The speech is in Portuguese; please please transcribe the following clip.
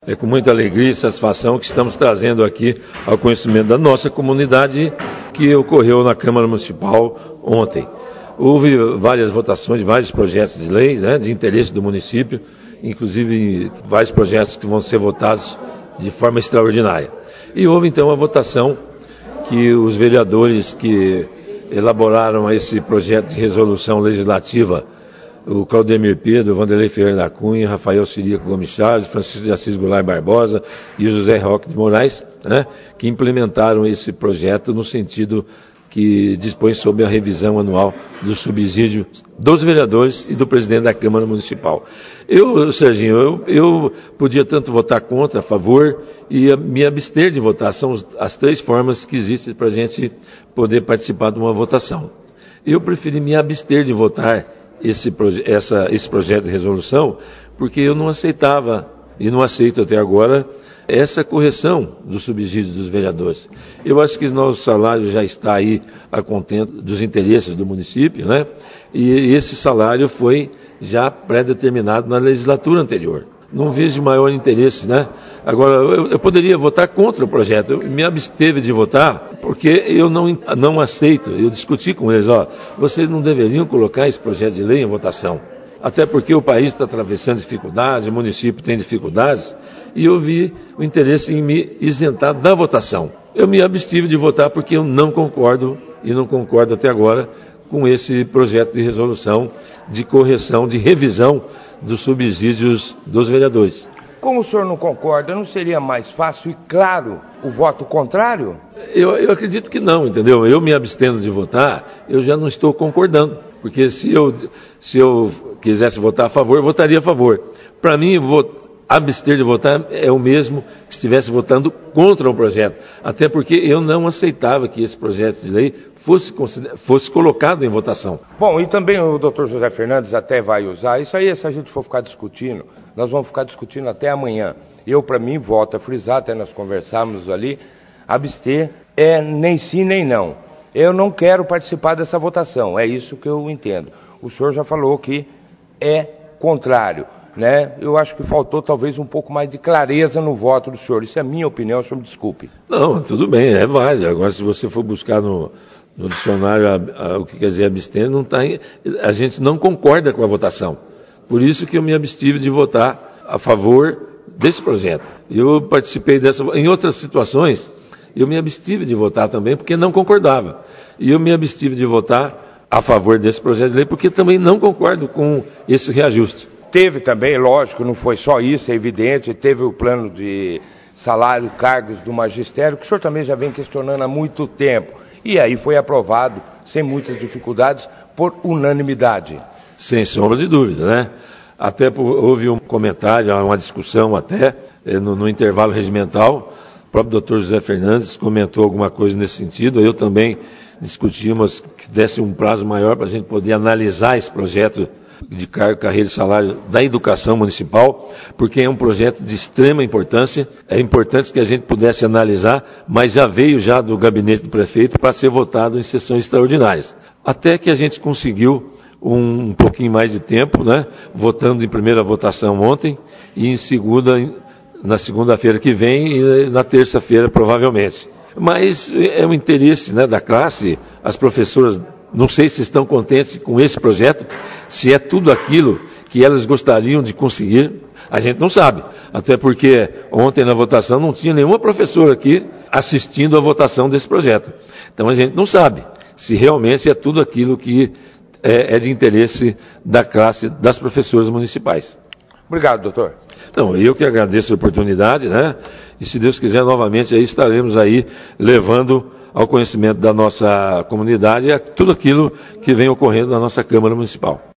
É com muita alegria e satisfação que estamos trazendo aqui ao conhecimento da nossa comunidade que ocorreu na Câmara Municipal ontem. Houve várias votações de vários projetos de leis, né, de interesse do município, inclusive vários projetos que vão ser votados de forma extraordinária. E houve então a votação que os vereadores que elaboraram esse projeto de resolução legislativa, o Claudemir Pedro, Vanderlei Ferreira da Cunha, Rafael Siriaco Gomes Chaves, Francisco de Assis Goulart Barbosa e o José Roque de Moraes, né, que implementaram esse projeto no sentido que dispõe sobre a revisão anual do subsídio dos vereadores e do presidente da Câmara Municipal. Serginho, eu podia tanto votar contra, a favor e me abster de votar. São as três formas que existem para a gente poder participar de uma votação. Eu preferi me abster de votar esse projeto de resolução porque eu não aceitava e não aceito até agora essa correção do subsídio dos vereadores. Eu acho que o nosso salário já está aí a contento dos interesses do município, né? E esse salário foi já pré-determinado na legislatura anterior. Não vejo maior interesse, né? Agora, eu poderia votar contra o projeto. Eu me absteve de votar porque eu não aceito. Eu discuti com eles, vocês não deveriam colocar esse projeto de lei em votação. Até porque o país está atravessando dificuldades, o município tem dificuldades, e eu vi o interesse em me isentar da votação. Eu me abstive de votar porque eu não concordo, e não concordo até agora, com esse projeto de resolução de correção, de revisão dos subsídios dos vereadores. Como o senhor não concorda, não seria mais fácil e claro o voto contrário? Eu acredito que não, entendeu? Eu me abstendo de votar, eu já não estou concordando. Porque se eu quisesse votar a favor, eu votaria a favor. Para mim, abster de votar é o mesmo que estivesse votando contra o projeto. Até porque eu não aceitava que esse projeto de lei fosse colocado em votação. Bom, e também o doutor José Fernandes até vai usar. Isso aí, se a gente for ficar discutindo, nós vamos ficar discutindo até amanhã. Eu, para mim, volto a frisar, até nós conversarmos ali, abster é nem sim nem não. Eu não quero participar dessa votação, é isso que eu entendo. O senhor já falou que é contrário, né? Eu acho que faltou talvez um pouco mais de clareza no voto do senhor. Isso é a minha opinião, o senhor me desculpe. Não, tudo bem, é válido. Agora, se você for buscar no dicionário o que quer dizer abster, a gente não concorda com a votação. Por isso que eu me abstive de votar a favor desse projeto. Eu participei em outras situações. Eu me abstive de votar também porque não concordava. E eu me abstive de votar a favor desse projeto de lei porque também não concordo com esse reajuste. Teve também, lógico, não foi só isso, é evidente, teve o plano de salário, cargos do magistério, que o senhor também já vem questionando há muito tempo. E aí foi aprovado, sem muitas dificuldades, por unanimidade. Sem sombra de dúvida, né? Até houve um comentário, uma discussão até, no intervalo regimental. O próprio doutor José Fernandes comentou alguma coisa nesse sentido. Eu também discutimos que desse um prazo maior para a gente poder analisar esse projeto de cargo, carreira e salário da educação municipal, porque é um projeto de extrema importância. É importante que a gente pudesse analisar, mas já veio do gabinete do prefeito para ser votado em sessões extraordinárias. Até que a gente conseguiu um pouquinho mais de tempo, né, votando em primeira votação ontem e na segunda-feira que vem e na terça-feira, provavelmente. Mas é o interesse, né, da classe, as professoras, não sei se estão contentes com esse projeto, se é tudo aquilo que elas gostariam de conseguir, a gente não sabe. Até porque ontem na votação não tinha nenhuma professora aqui assistindo à votação desse projeto. Então a gente não sabe se realmente é tudo aquilo que é de interesse da classe das professoras municipais. Obrigado, doutor. Então, eu que agradeço a oportunidade, né? E se Deus quiser, novamente, aí estaremos aí levando ao conhecimento da nossa comunidade tudo aquilo que vem ocorrendo na nossa Câmara Municipal.